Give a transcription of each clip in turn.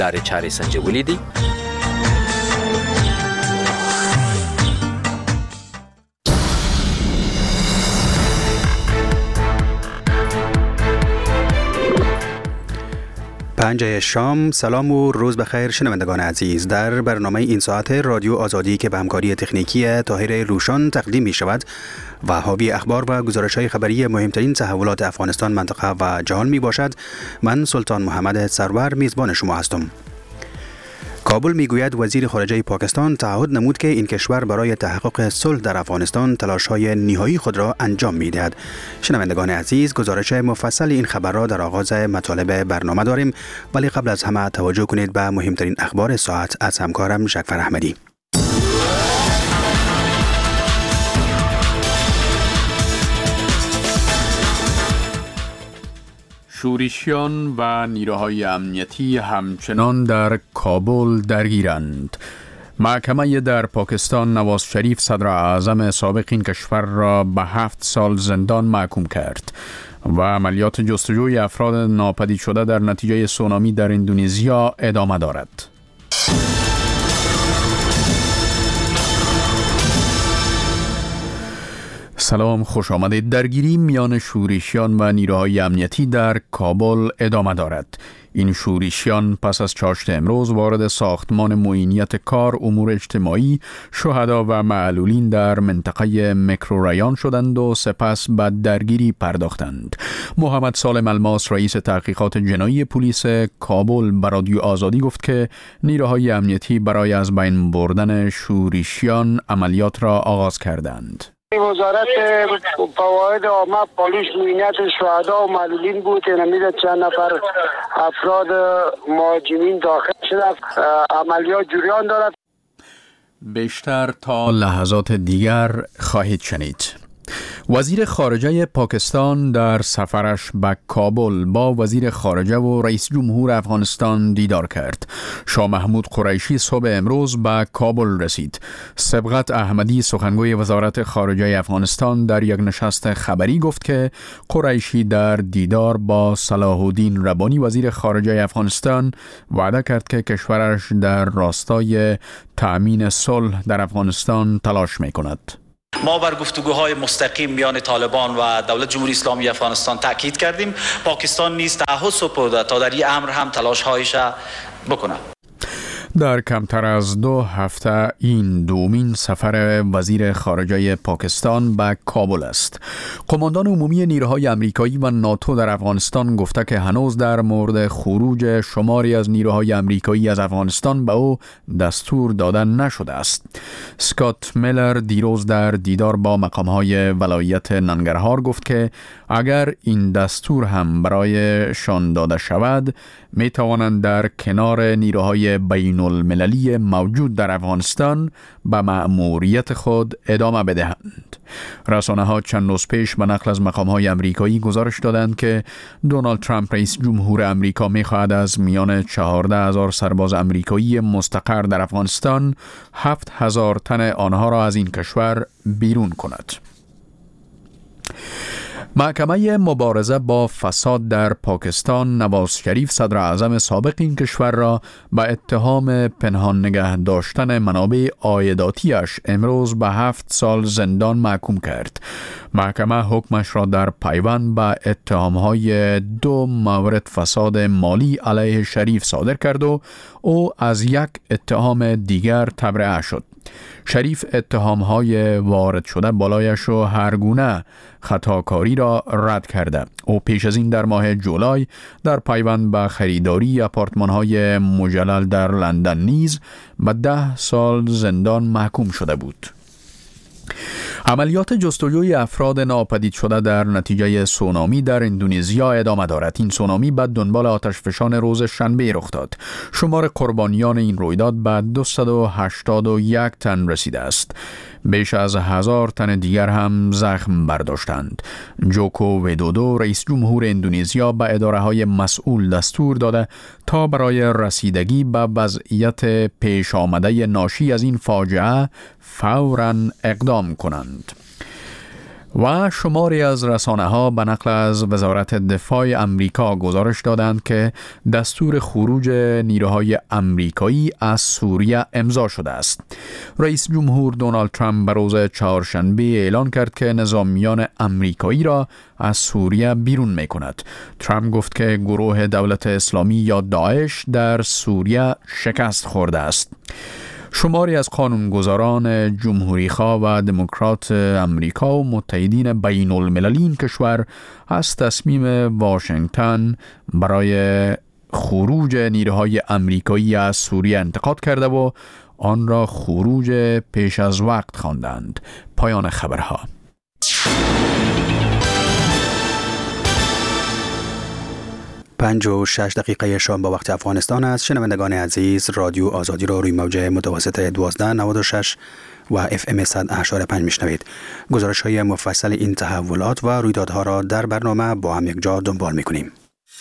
در چهره سنج ولیدی. پنجه شام. سلام و روز بخیر شنوندگان عزیز. در برنامه این ساعت رادیو آزادی که به همکاری تکنیکی طاهر روشان تقدیم می شود و حاوی اخبار و گزارش های خبری مهمترین تحولات افغانستان، منطقه و جهان می باشد، من سلطان محمد سرور میزبان شما هستم. کابل میگوید وزیر خارجه پاکستان تعهد نمود که این کشور برای تحقق صلح در افغانستان تلاش‌های نهایی خود را انجام می‌دهد. شنوندگان عزیز، گزارش مفصل این خبر را در آغاز مطالب برنامه داریم، ولی قبل از همه توجه کنید به مهمترین اخبار ساعت از همکارم جعفر احمدی. شورشیان و نیروهای امنیتی همچنان در کابل درگیرند. محکمه در پاکستان نواز شریف صدر اعظم سابق این کشور را به 7 سال زندان محکوم کرد و عملیات جستجوی افراد ناپدید شده در نتیجه سونامی در اندونزیا ادامه دارد. سلام، خوش آمدید. درگیری میان شورشیان و نیروهای امنیتی در کابل ادامه دارد. این شورشیان پس از چاشت امروز وارد ساختمان معینیت کار امور اجتماعی شهدا و معلولین در منطقه میکروریان شدند و سپس به درگیری پرداختند. محمد سالم الماس رئیس تحقیقات جنایی پلیس کابل به رادیو آزادی گفت که نیروهای امنیتی برای از بین بردن شورشیان عملیات را آغاز کردند. وزارت فواید عامه پلیس معینیت شهدا و معلولین بود. نمیده چند نفر افراد مهاجمین داخل شده. عملیات جریان دارد. بیشتر تا لحظات دیگر خواهید شنید. وزیر خارجه پاکستان در سفرش به کابل با وزیر خارجه و رئیس جمهور افغانستان دیدار کرد. شاه محمود قریشی صبح امروز به کابل رسید. سبقت احمدی سخنگوی وزارت خارجه افغانستان در یک نشست خبری گفت که قریشی در دیدار با صلاح الدین ربانی وزیر خارجه افغانستان وعده کرد که کشورش در راستای تأمین صلح در افغانستان تلاش می‌کند. ما بر گفتگوهای مستقیم میان طالبان و دولت جمهوری اسلامی افغانستان تاکید کردیم. پاکستان نیز تعهد سپرده تا در این امر هم تلاش‌هایش بکنه. در کمتر از 2 هفته این دومین سفر وزیر خارجه پاکستان به کابل است. قماندان عمومی نیروهای امریکایی و ناتو در افغانستان گفته که هنوز در مورد خروج شماری از نیروهای امریکایی از افغانستان به او دستور داده نشده است. اسکات میلر دیروز در دیدار با مقامهای ولایت ننگرهار گفت که اگر این دستور هم برایشان داده شود می توانند در کنار نیروهای بین المللی موجود در افغانستان به مأموریت خود ادامه بدهند. رسانه ها چند روز پیش به نقل از مقام‌های آمریکایی گزارش دادند که دونالد ترامپ رئیس جمهور آمریکا می‌خواهد از میان 14,000 سرباز آمریکایی مستقر در افغانستان 7,000 تن آنها را از این کشور بیرون کند. محکمه مبارزه با فساد در پاکستان نواز شریف صدر اعظم سابق این کشور را به اتهام پنهان نگه داشتن منابع عایداتیش امروز به 7 سال زندان محکوم کرد. محکمه حکمش را در پیوند به اتهامهای 2 مورد فساد مالی علیه شریف صادر کرد و او از یک اتهام دیگر تبرئه شد. شریف اتهامهای وارد شده بالایش و هر گونه خطاکاری را رد کرده. او پیش از این در ماه جولای در پیوند به خریداری آپارتمان‌های مجلل در لندن نیز به 10 سال زندان محکوم شده بود. عملیات جستجوی افراد ناپدید شده در نتیجه سونامی در اندونزیا ادامه دارد. این سونامی بعد دنبال آتشفشان روز شنبه رخ داد. شمار قربانیان این رویداد به 281 تن رسیده است. بیش از 1000 تن دیگر هم زخم برداشتند. جوکو ویدودو رئیس جمهور اندونزیا به اداره‌های مسئول دستور داده تا برای رسیدگی به وضعیت پیش آمده ناشی از این فاجعه فوراً اقدام کنند. و شماری از رسانه‌ها به نقل از وزارت دفاع امریکا گزارش دادند که دستور خروج نیروهای امریکایی از سوریه امضا شده است. رئیس جمهور دونالد ترامپ به روز چهارشنبه اعلان کرد که نظامیان امریکایی را از سوریه بیرون می‌کند. ترامپ گفت که گروه دولت اسلامی یا داعش در سوریه شکست خورده است. شماری از قانونگذاران جمهوری‌خواه و دموکرات امریکا و متحدین بین المللی این کشور از تصمیم واشنگتن برای خروج نیروهای امریکایی از سوریه انتقاد کرده و آن را خروج پیش از وقت خواندند. پایان خبرها. 5:06 شام با وقت افغانستان است. شنوندگان عزیز، رادیو آزادی را روی موج متوسط 1296 و FM 100.5 میشنوید. گزارش های مفصل این تحولات و رویدادها را در برنامه با هم یک جا دنبال میکنیم.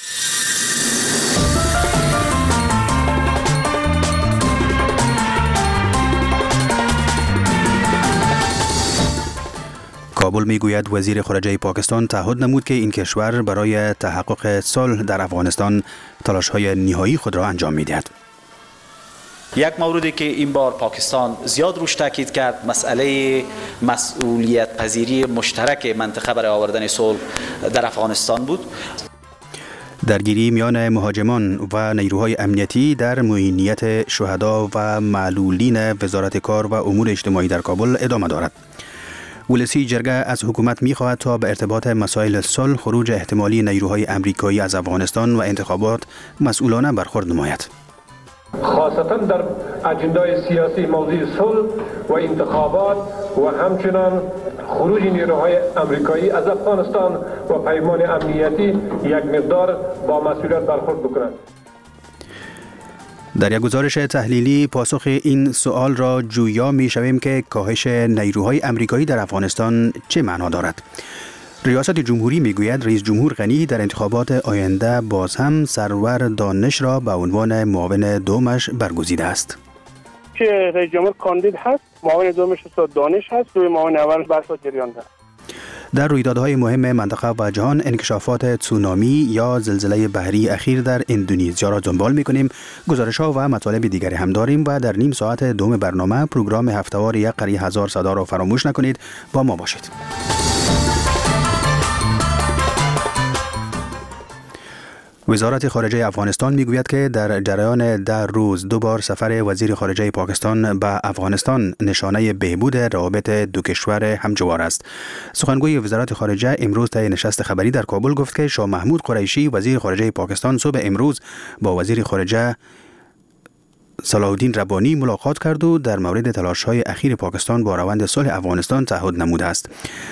کابل میگوید وزیر خارجه پاکستان تعهد نمود که این کشور برای تحقق صلح در افغانستان تلاش‌های نهایی خود را انجام می‌دهد. یک موردی که این بار پاکستان زیاد روش تاکید کرد مسئله مسئولیت پذیری مشترک منطقه برای آوردن صلح در افغانستان بود. درگیری میان مهاجمان و نیروهای امنیتی در معینیت شهدا و معلولین وزارت کار و امور اجتماعی در کابل ادامه دارد. ولسی جرگه از حکومت می‌خواهد تا به ارتباط مسائل صلح، خروج احتمالی نیروهای امریکایی از افغانستان و انتخابات مسئولانه برخورد نماید. خاصتا در اجندای سیاسی موضوع صلح و انتخابات و همچنان خروج نیروهای امریکایی از افغانستان و پیمان امنیتی یک مقدار با مسئولیت برخورد بکنند. در یک گزارش تحلیلی پاسخ این سوال را جویا می شویم که کاهش نیروهای امریکایی در افغانستان چه معنا دارد. ریاست جمهوری می گوید رئیس جمهور غنی در انتخابات آینده باز هم سرور دانش را به عنوان معاون دومش برگزیده است. که رئیس جمهور کاندید هست، معاون دومش دانش هست، روی معاون اول بحث جریان دارد. در رویدادهای مهم منطقه و جهان انکشافات تسونامی یا زلزله بحری اخیر در اندونزیا را دنبال می‌کنیم. گزارش‌ها و مطالب دیگری هم داریم و در نیم ساعت دوم برنامه پروگرام هفته‌وار یک قریه هزار صدا را فراموش نکنید. با ما باشید. وزارت خارجه افغانستان میگوید که در جریان 10 روز 2 بار سفر وزیر خارجه پاکستان به افغانستان نشانه بهبود روابط دو کشور همجوار است. سخنگوی وزارت خارجه امروز طی نشست خبری در کابل گفت که شاه محمود قریشی وزیر خارجه پاکستان صبح امروز با وزیر خارجه صلاح الدین ربانی ملاقات کرد و در مورد تلاش‌های اخیر پاکستان با روند صلح افغانستان تعهد نموده است.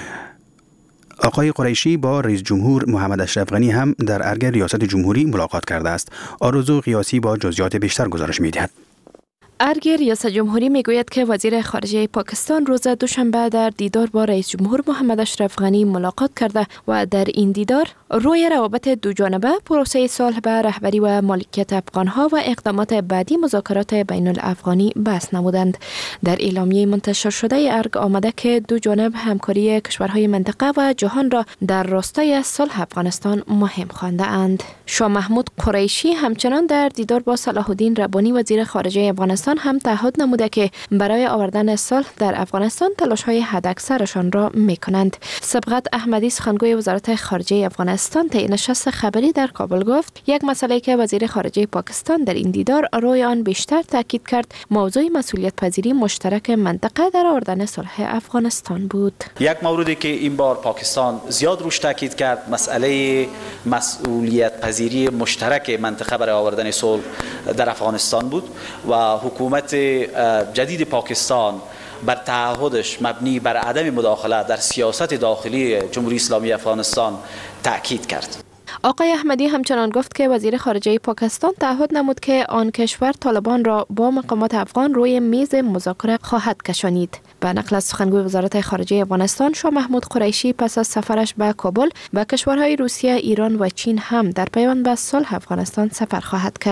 آقای قریشی با رئیس جمهور محمد اشرف غنی هم در ارگ ریاست جمهوری ملاقات کرده است. آرزو قیاسی با جزئیات بیشتر گزارش می‌دهد. ارگ ریاست جمهوری میگوید که وزیر خارجه پاکستان روز دوشنبه در دیدار با رئیس جمهور محمد اشرف غنی ملاقات کرده و در این دیدار روی روابط دو جانبه، پروسه صلح به رهبری و مالکیت افغانها و اقدامات بعدی مذاکرات بین الافغانی بحث نمودند. در اعلامیه منتشر شده ارگ آمده که دو جانب همکاری کشورهای منطقه و جهان را در راستای صلح افغانستان مهم خوانده اند. شاه محمود قریشی همچنان در دیدار با صلاح الدین ربانی وزیر خارجه افغانستان هم تعهد نموده که برای آوردن صلح در افغانستان تلاش‌های حداکثرشان را می‌کنند. سبقت احمدی سخنگوی وزارت خارجه افغانستان طی نشست خبری در کابل گفت یک مسئله که وزیر خارجه پاکستان در این دیدار روی آن بیشتر تاکید کرد موضوع مسئولیت پذیری مشترک منطقه در آوردن صلح افغانستان بود. یک موردی که این بار پاکستان زیاد روش تاکید کرد مسئله مسئولیت پذیری مشترک منطقه برای آوردن صلح در افغانستان بود و حکومت جدید پاکستان بر تعهدش مبنی بر عدم مداخله در سیاست داخلی جمهوری اسلامی افغانستان تأکید کرد. آقای احمدی همچنان گفت که وزیر خارجه پاکستان تعهد نمود که آن کشور طالبان را با مقامات افغان روی میز مذاکره خواهد کشانید. به نقل از سخنگوی وزارت خارجه افغانستان شاه محمود قریشی پس از سفرش به کابل به کشورهای روسیه، ایران و چین هم در پیوند به صلح افغانستان سفر خواهد کرد.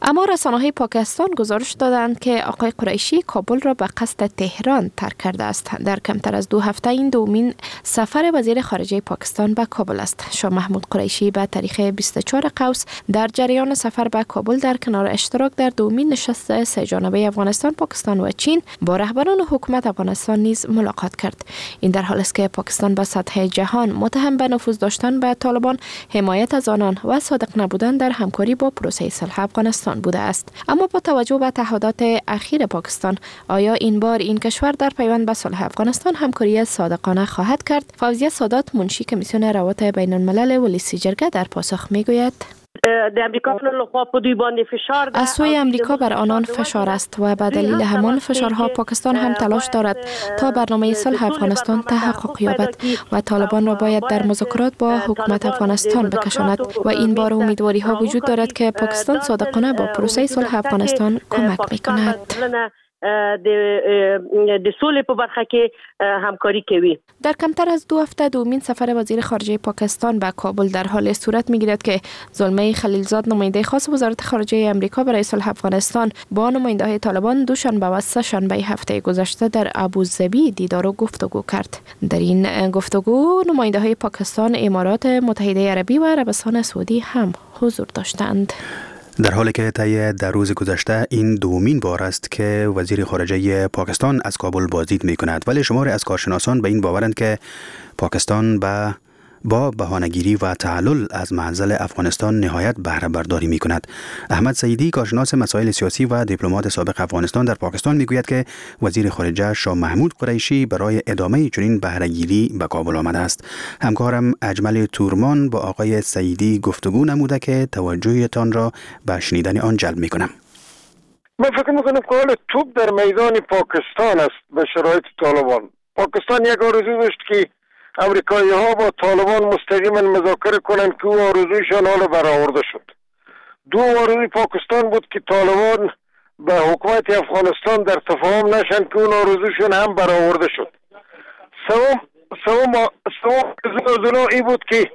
اما رسانه‌های پاکستان گزارش دادند که آقای قریشی کابل را به قصد تهران ترک کرده است. در کمتر از 2 هفته این دومین سفر وزیر خارجه پاکستان به کابل است. شاه محمود قریشی به تاریخ 24 قوس در جریان سفر به کابل در کنار اشتراک در دومین نشست سه جانبه افغانستان، پاکستان و چین با رهبران حکومت افغانستان نیز ملاقات کرد. این در حالی است که پاکستان به سطح جهان متهم به نفوذ داشتن به طالبان، حمایت از آنان و صادق نبودن در همکاری با پروسه صلح افغانستان بوده است. اما با توجه به تعهدات اخیر پاکستان، آیا این بار این کشور در پیوند به صلح افغانستان همکاری صادقانه خواهد کرد؟ فوزیه سادات، منشی کمیسیون روابط بین الملل ولیسی جرگه، در پاسخ میگوید از سوی امریکا بر آنان فشار است و به دلیل همان فشارها پاکستان هم تلاش دارد تا برنامه صلح افغانستان تحقق یابد و طالبان را باید در مذاکرات با حکومت افغانستان بکشاند و این بار امیدواری ها وجود دارد که پاکستان صادقانه با پروسه صلح افغانستان کمک میکند. د سولې په برخه کې همکاري کوي. در کمتر از 2 هفته دومین سفر وزیر خارجه پاکستان به کابل در حال صورت میگیرد که زلمه خلیلزاد، نماینده خاص وزارت خارجه امریکا برای صلح افغانستان، با نماینده‌های طالبان دوشنبه و سه‌شنبه هفته گذشته در ابوظبی دیدار و گفتگو کرد. در این گفتگو نماینده‌های پاکستان، امارات متحده عربی و عربستان سعودی هم حضور داشتند. در حالی که طی در روز گذشته این دومین بار است که وزیر خارجه پاکستان از کابل بازدید می کند، ولی شماری از کارشناسان به این باورند که پاکستان با بهانه‌گیری و تعلل از منزل افغانستان نهایت بهره برداری می کند. احمد سعیدی، کارشناس مسائل سیاسی و دیپلمات سابق افغانستان در پاکستان، می گوید که وزیر خارجه شاه محمود قریشی برای ادامه چنین بهره‌گیری به کابل آمده است. همکارم اجمل تورمان با آقای سعیدی گفتگو نموده که توجهتان را به شنیدن آن جلب می کنم. من فکر میکنم که حال توپ در میدان پاکستان است به شرایط طالبان. پاکستان یک آرزو داشت که امریکایی ها با طالبان مستقیما مذاکره کنند که او آرزویشان حالا برآورده شد. دو آرزوی پاکستان بود که طالبان به حکومت افغانستان در تفاهم نشن که اون آرزوشون هم برآورده شد. سوم آرزو این بود که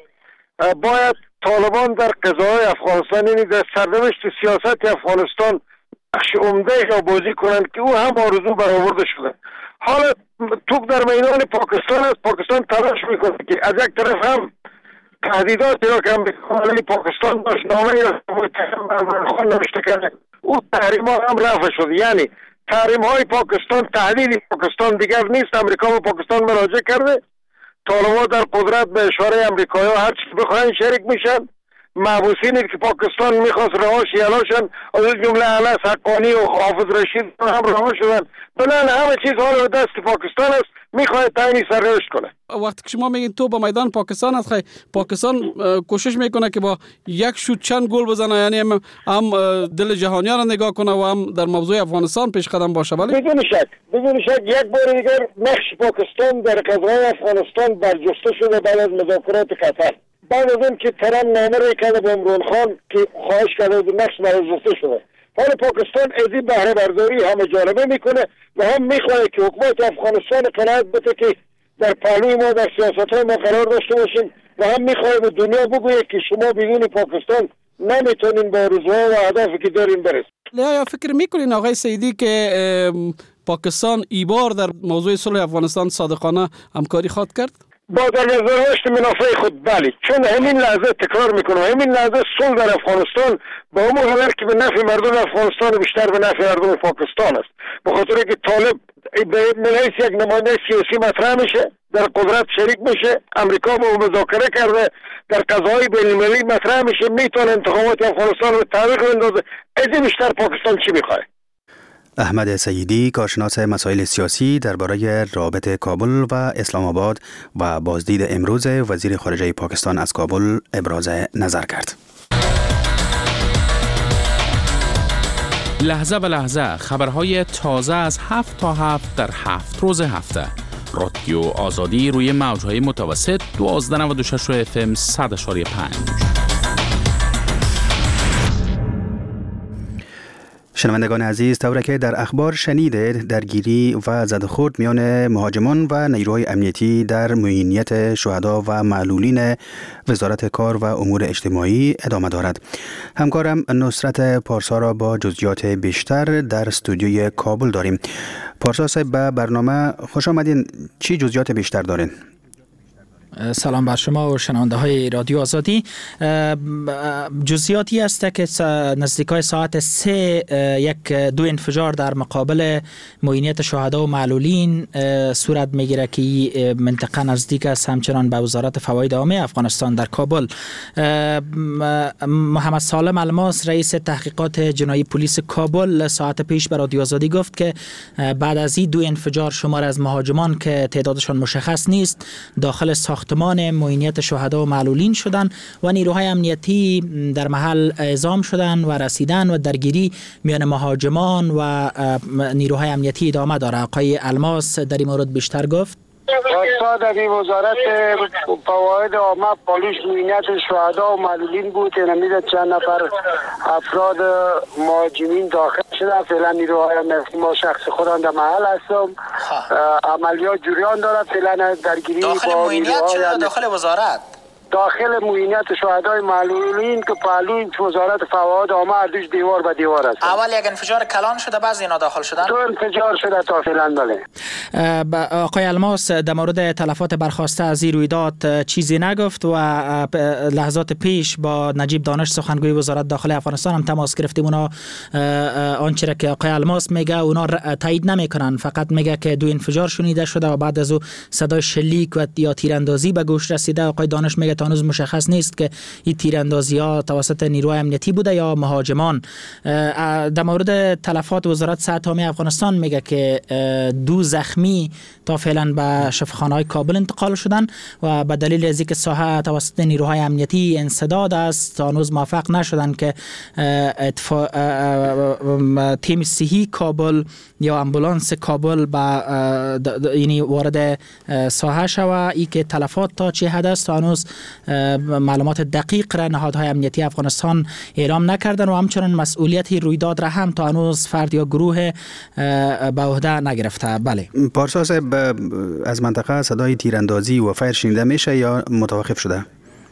باید طالبان در قضای افغانستان، یعنی در سرنوشت سیاست افغانستان، نقش عمده را بازی کنند که او هم آرزو برآورده شده. حالا توپ در میدان پاکستان است. پاکستان تلاش میکنه که از یک طرف هم تهدیداتی را که امریکا پاکستان داشت، نامه‌ای را متهم بر عمران خان نوشته کرده، او تحریم ها هم رفع شد. یعنی تحریم های پاکستان تهدید پاکستان دیگر نیست. امریکا به پاکستان مراجعه کرده، طالبان در قدرت به اشاره امریکایی ها هر چی بخواهند شریک میشن. محبوسینی که پاکستان میخواست رهاش یلاشن، از جمله انس حقانی و حافظ رشید هم رها شدن. بنابراین همه چیز حالا به دست پاکستان است، میخواد تعیین سرنوشت کنه. وقتی که شما میگین تو با میدان پاکستان است، پاکستان کوشش میکنه که با یک شوت چند گل بزنه، یعنی هم دل جهانیان را نگاه کنه و هم در موضوع افغانستان پیش قدم باشه. ولی بدون شک یک بار دیگر نقش پاکستان در قضیه افغانستان برجسته شده بعد از مذاکرات قطر. بعد از این که ترامپ نامه را کرده به عمران خان که خواهش کرده بود نقش برجسته شده، حالا پاکستان از این بهره برداری همه جانبه میکنه و هم میخواد که حکومت افغانستان قناعت بده که در پهلوی ما در سیاست های ما قرار داشته باشیم و هم میخواد به دنیا بگوید که شما بدون پاکستان نمیتونین به آرزوها و اهدافی که دارین برسید. یا فکر میکنین آقای سعیدی که پاکستان ای بار در موضوع صلح افغانستان صادقانه همکاری خواهد کرد؟ با در نظر داشت منافع خود بله، چون همین لحظه تکرار میکنم، همین لحظه صلح در افغانستان با اون حالت که به نفع مردم افغانستان بیشتر به نفع مردم پاکستان است. به خاطر که طالب به ملیس یک نماینده سیاسی مطرح میشه، در قدرت شریک میشه، امریکا با مذاکره کرده، در قضایی بین المللی مطرح میشه، میتونه انتخابات افغانستان رو تعویق بندازه. از این بیشتر پاکستان چی میخواد؟ احمد سعیدی، کارشناس مسائل سیاسی، درباره رابطه کابل و اسلام آباد و بازدید امروز وزیر خارجه پاکستان از کابل ابراز نظر کرد. لحظه به لحظه خبرهای تازه از 7 تا 7 در 7 روز هفته. رادیو آزادی روی موجهای متوسط 1296 FM 100.5. شنوندگان عزیز، طوری که در اخبار شنیدید، درگیری و زدخورد میان مهاجمان و نیروهای امنیتی در معینیت شهدا و معلولین وزارت کار و امور اجتماعی ادامه دارد. همکارم نصرت پارسا را با جزئیات بیشتر در استودیوی کابل داریم. پارسا صاحب، به برنامه خوش آمدین. چی جزئیات بیشتر دارین؟ سلام بر شما و شنونده های رادیو آزادی. جزئیاتی است که نزدیکای ساعت 3 دو انفجار در مقابل معینیت شهدا و معلولین صورت میگیره که منطقه نزدیک است همچنان به وزارت فواید عامه افغانستان در کابل. محمد سالم الماس رئیس تحقیقات جنایی پلیس کابل ساعت پیش به رادیو آزادی گفت که بعد از این دو انفجار شمار از مهاجمان که تعدادشان مشخص نیست داخل ساختمان معینیت شهدا و معلولین شدند و نیروهای امنیتی در محل اعزام شدند و رسیدن و درگیری میان مهاجمان و نیروهای امنیتی ادامه داره. آقای الماس در این مورد بیشتر گفت. در وزارت فواید عامه پالیش معینیت شهدا و معلولین بود. نمیده چند نفر افراد مهاجمین داخل شده. فعلا نیروهای امنیتی ما شخص خودم در محل هستم. عملیات جریان دارد. فعلا درگیری داخل معینیت شده داخل وزارت داخل معینیت شهدای معلولین که پهلوی وزارت فواید عامه اردوش دیوار به دیوار است. اول یک انفجار کلان شده، بعضی اینا داخل شدن. دو انفجار شده تا فعلا. بله. آقای الماس در مورد تلفات برخواسته از این رویداد چیزی نگفت و لحظات پیش با نجیب دانش سخنگوی وزارت داخلی افغانستان هم تماس گرفتیم. اونا آنچه که آقای الماس میگه اونا تایید نمیکنن، فقط میگه که دو انفجار شنیده شده و بعد از او صدای شلیک و یا تیراندازی به گوش رسیده. آقای دانش میگه تا هنوز مشخص نیست که این تیراندازی ها توسط نیروهای امنیتی بوده یا مهاجمان. در مورد تلفات وزارت صحت عامه افغانستان میگه که دو زخمی تا فعلا به شفاخانه‌های کابل انتقال شدن و به دلیل از اینکه ساحه توسط نیروهای امنیتی انسداد است تا هنوز موفق نشدن که تیم صحی کابل یا امبولانس کابل یعنی وارد ساحه شوه. ای که تلفات تا چه حد است تا هنوز معلومات دقیق را نهادهای امنیتی افغانستان اعلام نکردن و همچنان مسئولیت رویداد را هم تا هنوز فرد یا گروه به عهده نگرفته. بله. پارسا صاحب، از منطقه صدای تیراندازی و فایر شنیده میشه یا متوقف شده؟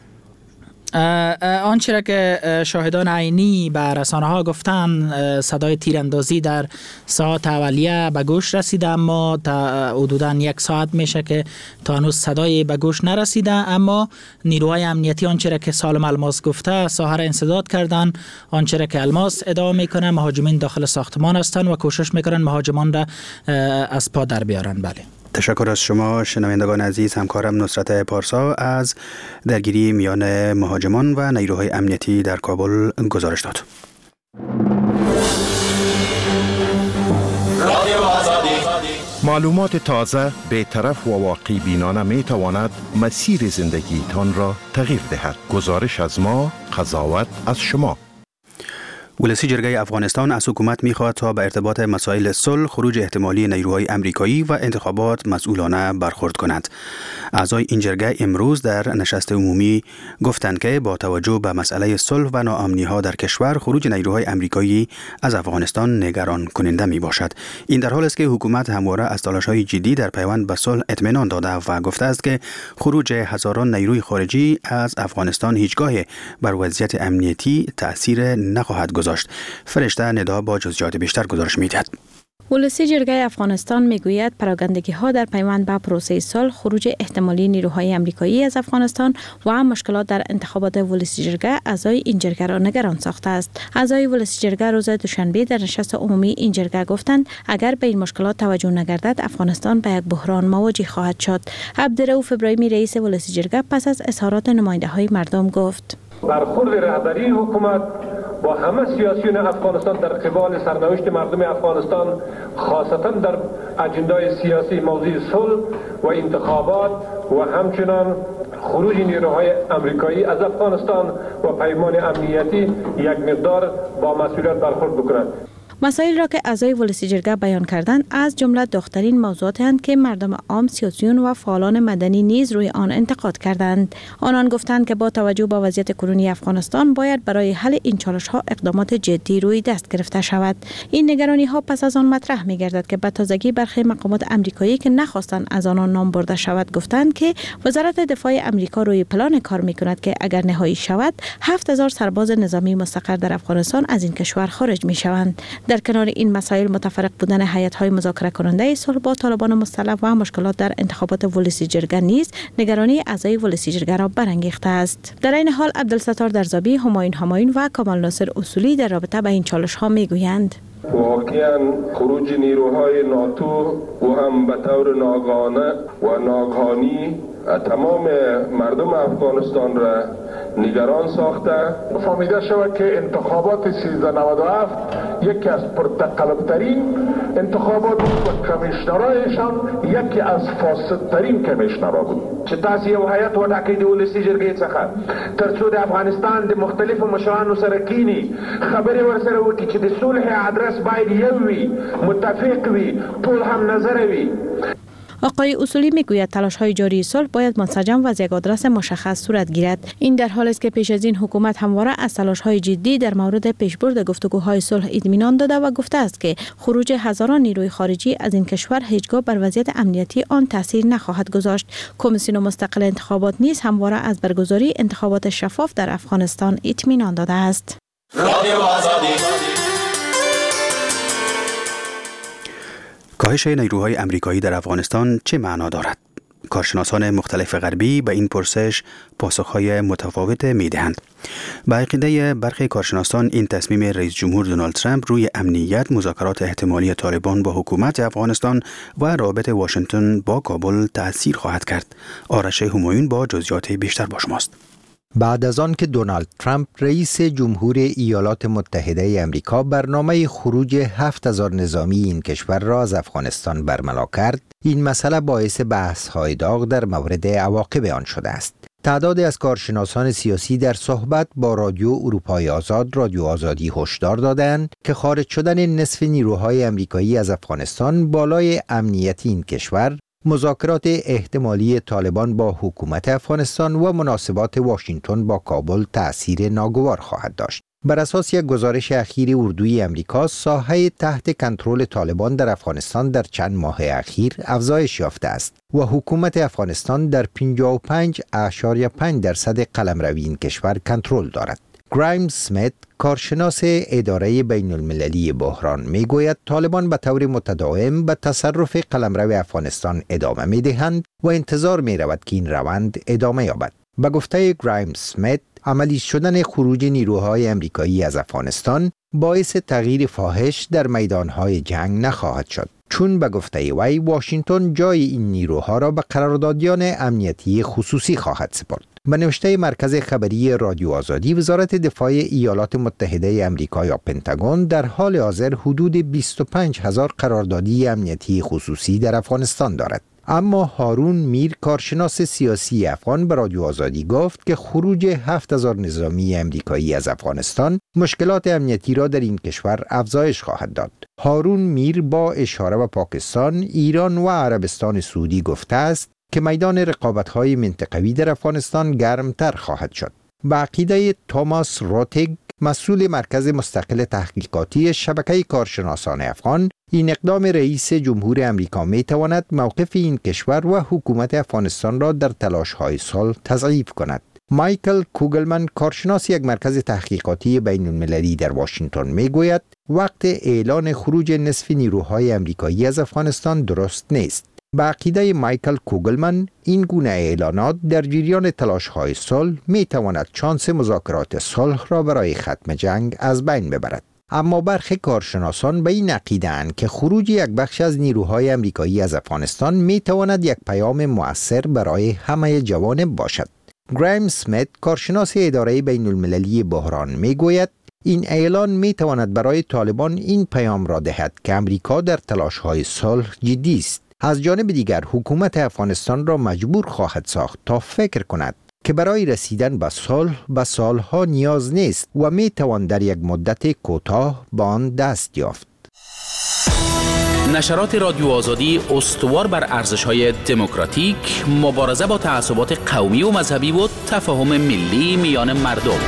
آنچه که شاهدان عینی به رسانه ها گفتن صدای تیراندازی در ساعت اولیه به گوش رسیده، اما تا حدوداً 1 ساعت میشه که تا هنوز صدای به گوش نرسیده. اما نیروهای امنیتی آنچه که سالم الماس گفته ساحه را انسداد کردن. آنچه که الماس ادعا میکنه مهاجمین داخل ساختمان هستند و کوشش میکنن مهاجمان را از پا در بیارن. بله. تشکر از شما شنوندگان عزیز. همکارم نصرت پارسا از درگیری میان مهاجمان و نیروهای امنیتی در کابل گزارش داد. معلومات تازه، بی‌طرف و واقعی بینانه می تواند مسیر زندگی تان را تغییر دهد. گزارش از ما، قضاوت از شما. ولسی جرگه افغانستان از حکومت می‌خواهد تا به ارتباط مسائل صلح، خروج احتمالی نیروهای امریکایی و انتخابات مسئولانه برخورد کند. اعضای این جرگه امروز در نشست عمومی گفتند که با توجه به مسئله صلح و ناامنی‌ها در کشور، خروج نیروهای امریکایی از افغانستان نگران کننده میباشد. این در حالی است که حکومت همواره از تلاش‌های جدی در پیوند به صلح اطمینان داده و گفته است که خروج هزاران نیروی خارجی از افغانستان هیچگاه بر وضعیت امنیتی تأثیر نخواهد گذاشت. فرشته ندا با جزئیات بیشتر گزارش می‌دهد. ولسی جرگه افغانستان میگوید پراگندگی ها در پیوند به پروسه صلح، خروج احتمالی نیروهای امریکایی از افغانستان و مشکلات در انتخابات ولسی جرگه اعضای این جرگه را نگران ساخته است. اعضای ولسی جرگه روز دوشنبه در نشست عمومی این جرگه گفتند اگر به این مشکلات توجه نگردد افغانستان به یک بحران مواجه خواهد شد. عبدالرؤوف ابراهیمی رئیس ولسی جرگه پس از اظهارات نماینده های مردم گفت: برخورد رهبری حکومت با همه سیاسیون افغانستان در قبال سرنوشت مردم افغانستان، خاصتا در اجندای سیاسی موضوع صلح و انتخابات و همچنان خروج نیروهای امریکایی از افغانستان و پیمان امنیتی یک مقدار با مسئولیت برخورد بکنند. مسائل را که اعضای ولسی جرگه بیان کردند از جمله داغ‌ترین موضوعاتی هستند که مردم عام، سیاسیون و فعالان مدنی نیز روی آن انتقاد کردند. آنان گفتند که با توجه به وضعیت کنونی افغانستان باید برای حل این چالش‌ها اقدامات جدی روی دست گرفته شود. این نگرانی‌ها پس از آن مطرح می‌گردد که به تازگی برخی مقامات آمریکایی که نخواستند از آنان نام برده شود گفتند که وزارت دفاع آمریکا روی پلان کار می‌کند که اگر نهایی شود 7000 سرباز نظامی مستقر در افغانستان از این کشور خارج می‌شوند. در کنار این مسائل، متفرق بودن هیئت‌های مذاکره کننده صلح با طالبان مسلح و مشکلات در انتخابات ولسی جرگه نیز نگرانی اعضای ولسی جرگه را برانگیخته است. در این حال عبدالستار درزابی، همایون و کمال ناصر اصولی در رابطه با این چالش‌ها میگویند: واقعا خروج نیروهای ناتو و هم به طور ناگهانه و ناگهانی تمام مردم افغانستان را نگران ساخته. فهمیده شود که انتخابات 1397 یکی از پرتقلب‌ترین انتخابات بود و کمیشنرایشان یکی از فاسدترین کمیشنرها بود. چې تاسو یو هیئت وټاکئ د ولسي جرګې څخه ترڅو د افغانستان د مختلفو مشرانو سره کینی خبرې ورسره وکړي چې د صلح ادرس باید یو وي، متفق وي، ټول هم نظر وي. آقای اصولی میگوید تلاش‌های جاری صلح باید منسجم و از یک آدرس مشخص صورت گیرد. این در حالی است که پیش از این حکومت همواره از تلاش‌های جدی در مورد پیشبرد گفتگوهای صلح اطمینان داده و گفته است که خروج هزاران نیروی خارجی از این کشور هیچگاه بر وضعیت امنیتی آن تاثیر نخواهد گذاشت. کمیسیون مستقل انتخابات نیز همواره از برگزاری انتخابات شفاف در افغانستان اطمینان داده است. کاهش نیروهای آمریکایی در افغانستان چه معنا دارد؟ کارشناسان مختلف غربی به این پرسش پاسخهای متفاوت می‌دهند. به عقیده برخی کارشناسان این تصمیم رئیس جمهور دونالد ترامپ روی امنیت، مذاکرات احتمالی طالبان با حکومت افغانستان و رابطه واشنگتن با کابل تأثیر خواهد کرد. آرش همایون با جزئیات بیشتر با شماست. بعد از آن که دونالد ترامپ رئیس جمهور ایالات متحده آمریکا برنامه خروج 7000 نظامی این کشور را از افغانستان برملا کرد، این مسئله باعث بحث‌های داغ در مورد عواقب آن شده است. تعدادی از کارشناسان سیاسی در صحبت با رادیو اروپای آزاد، رادیو آزادی هشدار دادند که خارج شدن نصف نیروهای آمریکایی از افغانستان بالای امنیت این کشور، مذاکرات احتمالی طالبان با حکومت افغانستان و مناسبات واشنگتن با کابل تأثیر ناگوار خواهد داشت. بر اساس یک گزارش اخیر اردوی آمریکا، ساحه تحت کنترل طالبان در افغانستان در چند ماه اخیر افزایش یافته است و حکومت افغانستان در 55.5% قلمروی این کشور کنترل دارد. گرایم سمیت، کارشناس اداره بین المللی بحران، میگوید طالبان به طور متداوم به تصرف قلمرو افغانستان ادامه میدهند و انتظار می رود که این روند ادامه یابد. به گفته گرایم سمیت، عملی شدن خروج نیروهای آمریکایی از افغانستان باعث تغییر فاحش در میدانهای جنگ نخواهد شد، چون به گفته وی واشنگتن جای این نیروها را به قراردادیان امنیتی خصوصی خواهد سپرد. به نوشته مرکز خبری رادیو آزادی، وزارت دفاع ایالات متحده آمریکا یا پنتاگون در حال حاضر حدود 25000 قراردادی امنیتی خصوصی در افغانستان دارد. اما هارون میر، کارشناس سیاسی افغان، به رادیو آزادی گفت که خروج 7000 نظامی آمریکایی از افغانستان مشکلات امنیتی را در این کشور افزایش خواهد داد. هارون میر با اشاره به پاکستان، ایران و عربستان سعودی گفته است که میدان رقابت‌های منطقوی در افغانستان گرمتر خواهد شد. به عقیده توماس روتگ، مسئول مرکز مستقل تحقیقاتی شبکه کارشناسان افغان، این اقدام رئیس جمهور آمریکا می‌تواند موقف این کشور و حکومت افغانستان را در تلاش‌های صلح تضعیف کند. مایکل کوگلمن، کارشناس یک مرکز تحقیقاتی بین المللی در واشنگتن، میگوید وقت اعلان خروج نصف نیروهای آمریکایی از افغانستان درست نیست. به عقیده مایکل کوگلمن، این گونه اعلانات در جریان تلاش‌های صلح می‌تواند شانس مذاکرات صلح را برای ختم جنگ از بین ببرد. اما برخی کارشناسان به این عقیده‌اند که خروج یک بخش از نیروهای آمریکایی از افغانستان می‌تواند یک پیام مؤثر برای همه جوانب باشد. گرایم سمیت، کارشناس اداره بین المللی بحران، میگوید این اعلان می‌تواند برای طالبان این پیام را دهد که امریکا در تلاش‌های صلح جدی است. از جانب دیگر حکومت افغانستان را مجبور خواهد ساخت تا فکر کند که برای رسیدن به صلح به سالها نیاز نیست و می توان در یک مدت کوتاه به آن دست یافت. نشرات رادیو آزادی استوار بر ارزش‌های دموکراتیک، مبارزه با تعصبات قومی و مذهبی و تفاهم ملی میان مردم.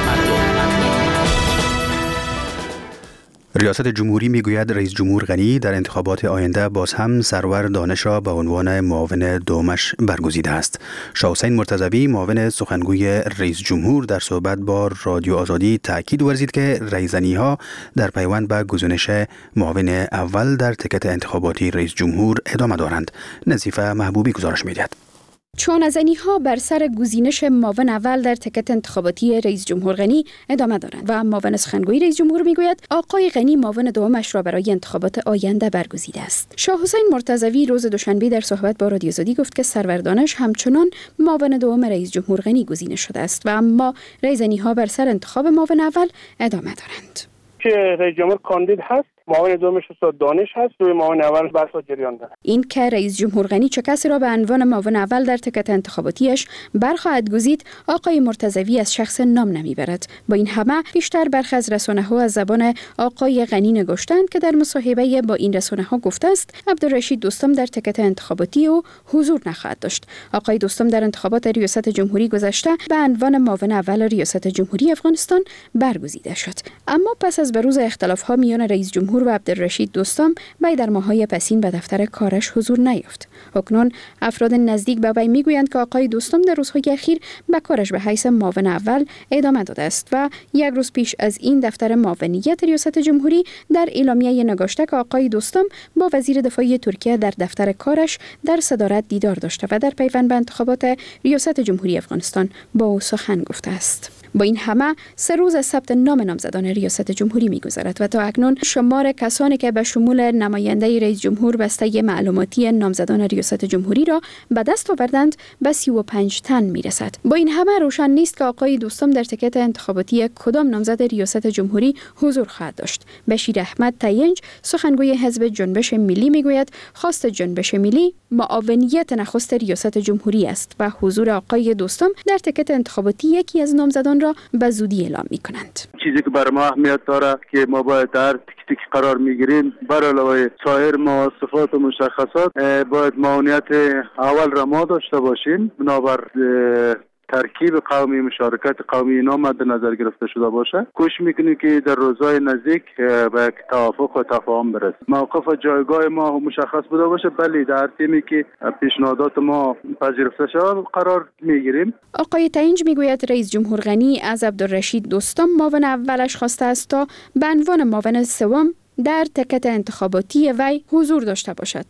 ریاست جمهوری میگوید رئیس جمهور غنی در انتخابات آینده باز هم سرور دانش را به عنوان معاون دومش برگزیده است. شاه حسین مرتضوی معاون سخنگوی رئیس جمهور در صحبت با رادیو آزادی تاکید ورزید که رایزنی‌ها در پیوند به گزینش معاون اول در تکت انتخاباتی رئیس جمهور ادامه دارند. نظیفه محبوبی گزارش می‌دهد. چانه‌زنی‌ها بر سر گزینش معاون اول در تکت انتخاباتی رئیس جمهور غنی ادامه دارند و معاون سخنگوی رئیس جمهور میگوید آقای غنی معاون دومش را برای انتخابات آینده برگزیده است. شاه حسین مرتضوی روز دوشنبه در صحبت با رادیو آزادی گفت که سرور دانش همچنان معاون دوم رئیس جمهور غنی گزینه شده است و اما رایزنی‌ها بر سر انتخاب معاون اول ادامه دارند. که رئیس جمهور کاندید هست، معاون دومش استاد دانش هست، روی معاون اول بحث جریان داره. این که رئیس جمهور غنی چه کسی را به عنوان معاون اول در تکت انتخاباتیش برخواهد گزید، آقای مرتضوی از شخص نام نمیبرد. با این همه بیشتر برخی از رسانه‌ها از زبان آقای غنی نگاشتند که در مصاحبه با این رسانه‌ها گفته است عبدالرشید دوستم در تکت انتخاباتی او حضور نخواهد داشت. آقای دوستم در انتخابات ریاست جمهوری گذشته به عنوان معاون اول ریاست جمهوری افغانستان برگزیده شد، اما پس از بروز اختلاف‌ها میان رئیس جمهور و عبدالرشید دوستم وی در ماه‌های پسین به دفتر کارش حضور نیافت. اکنون افراد نزدیک به وی میگویند که آقای دوستم در روزهای اخیر به کارش به حیث معاون اول ادامه داده است و یک روز پیش از این دفتر معاونیت ریاست جمهوری در اعلامیه نگاشته که آقای دوستم با وزیر دفاع ترکیه در دفتر کارش در صدارت دیدار داشته و در پیوند به انتخابات ریاست جمهوری افغانستان با او سخن گفته است. با این همه 3 روز از ثبت نام نامزدان ریاست جمهوری می‌گذرد و تا اکنون شمار کسانی که به شمول نماینده رئیس جمهور بسته معلوماتی نامزدان ریاست جمهوری را به دست آوردند به 35 تن میرسد. با این همه روشن نیست که آقای دوستم در تکت انتخاباتی کدام نامزد ریاست جمهوری حضور خواهد داشت. بشیر احمد تینج سخنگوی حزب جنبش ملی میگوید خواست جنبش ملی معاونیت نخست ریاست جمهوری است و حضور آقای دوستم در تکت انتخاباتی یکی از نامزدان را به زودی اعلام می‌کنند. چیزی که برای ما اهمیت داره که ما باید در تک قرار میگیریم بر علاوه سایر مواصفات و مشخصات باید معاونیت اول را ما داشته باشیم، بنابر ترکیب قومی، مشارکت قومی اینا مد نظر گرفته شده باشه. کوشش میکنیم که در روزهای نزدیک به توافق و تفاهم برسیم. موقف و جایگاه ما مشخص بوده باشه، بله در تیمی که پیشنهادات ما پذیرفته شود قرار میگیریم. آقای تینج میگوید رئیس جمهور غنی از عبدالرشید دوستم معاون اولش خواسته است تا به عنوان معاون سوم در تکت انتخاباتی وی حضور داشته باشد.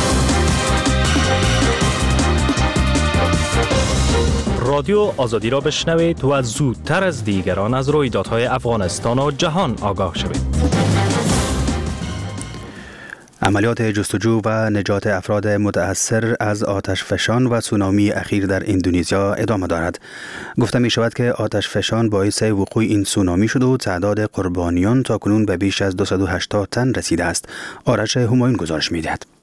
رادیو آزادی را بشنوید و زودتر از دیگران از رویدادهای افغانستان و جهان آگاه شوید. عملیات جستجو و نجات افراد متأثر از آتش فشان و سونامی اخیر در اندونزیا ادامه دارد. گفته می شود که آتش فشان باعث وقوع این سونامی شده و تعداد قربانیان تا کنون به بیش از 280 تن رسیده است. آرش همایون گزارش می دهد.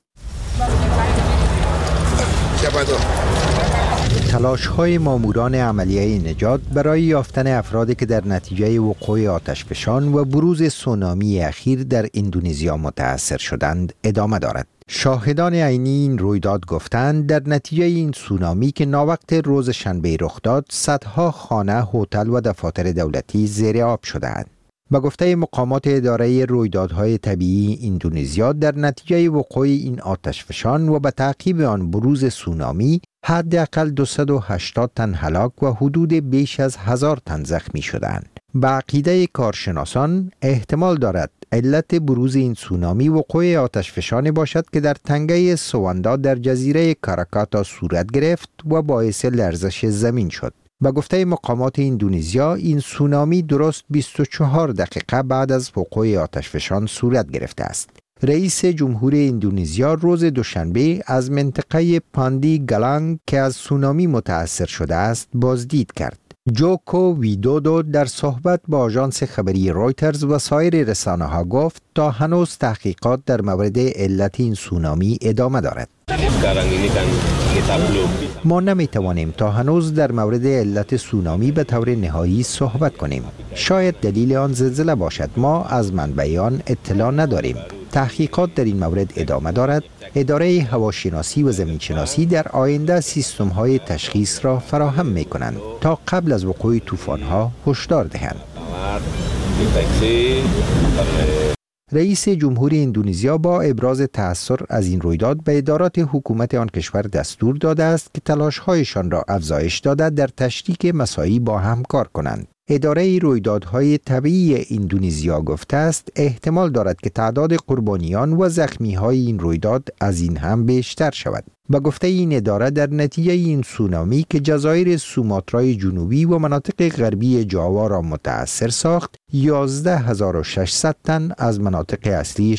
تلاش‌های ماموران عملیه نجات برای یافتن افرادی که در نتیجه وقوع آتشفشان و بروز سونامی اخیر در اندونزیا متأثر شدند ادامه دارد. شاهدان عینی این رویداد گفتند در نتیجه این سونامی که ناوقت روز شنبه رخ داد، صدها خانه، هتل و دفاتر دولتی زیر آب شدند. به گفته مقامات اداره رویدادهای طبیعی اندونزیا، در نتیجه وقوع این آتشفشان و به تعقیب آن بروز سونامی، حداقل 280 تن هلاک و حدود بیش از 1000 تن زخمی شدند. به عقیده کارشناسان احتمال دارد علت بروز این سونامی وقوع آتشفشانی باشد که در تنگه سواندا در جزیره کاراکاتا صورت گرفت و باعث لرزش زمین شد. به گفته مقامات اندونزیا، این سونامی درست 24 دقیقه بعد از وقوع آتشفشان صورت گرفته است. رئیس جمهوری اندونزیا روز دوشنبه از منطقه پاندی گالانگ که از سونامی متأثر شده است بازدید کرد. جوکو ویدودو در صحبت با آژانس خبری رویترز و سایر رسانه‌ها گفت تا هنوز تحقیقات در مورد علت این سونامی ادامه دارد. ما نمیتوانیم تا هنوز در مورد علت سونامی به طور نهایی صحبت کنیم. شاید دلیل آن زلزله باشد. ما از منبع آن اطلاع نداریم. تحقیقات در این مورد ادامه دارد. اداره هواشناسی و زمینشناسی در آینده سیستم‌های تشخیص را فراهم می‌کنند تا قبل از وقوع طوفان‌ها هشدار دهند. رئیس جمهور اندونزیا با ابراز تأثر از این رویداد به ادارات حکومت آن کشور دستور داده است که تلاش‌هایشان را افزایش داده در تشریک مساعی با هم کار کنند. اداره رویدادهای طبیعی اندونزیا گفته است احتمال دارد که تعداد قربانیان و زخمی‌های این رویداد از این هم بیشتر شود. به گفته این اداره در نتیجه این سونامی که جزایر سوماترای جنوبی و مناطق غربی جاوا را متأثر ساخت، 11600 تن از مناطق اصلی